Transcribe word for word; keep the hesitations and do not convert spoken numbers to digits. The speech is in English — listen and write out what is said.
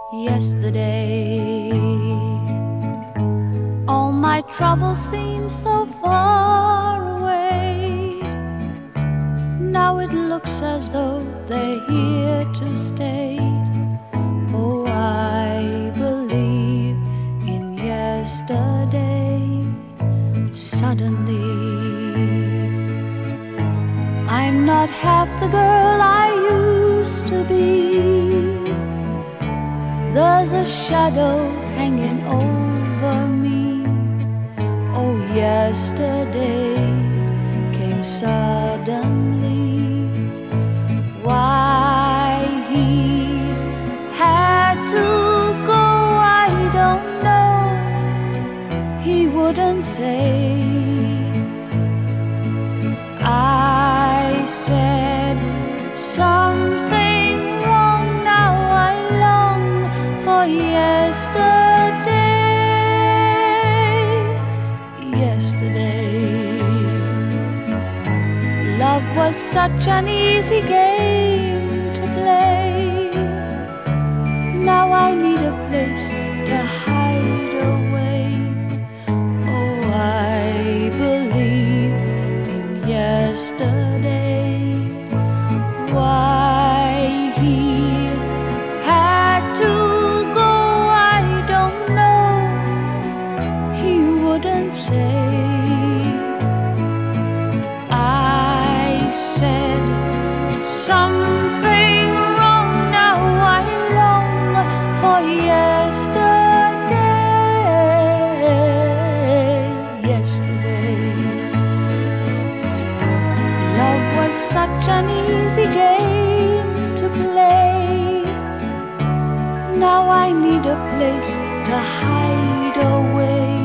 Yesterday, all my troubles seem so far away. Now it looks as though they're here to stay. Oh, I believe in yesterday. Suddenly, I'm not half the girl I used to be. There's a shadow hanging over me. Oh, yesterday came suddenly. Why he had to go, I don't know. He wouldn't say. I said something wrong. Now I long for yesterday. Yesterday, love was such an easy game to play. Now I need a place to hide away. Oh, I believe in yesterday. Why he had to go, I don't know. He wouldn't say. I said something wrong. Now I long for yesterday. Yesterday, love was such an easy game to play. Now I need a place to hide away.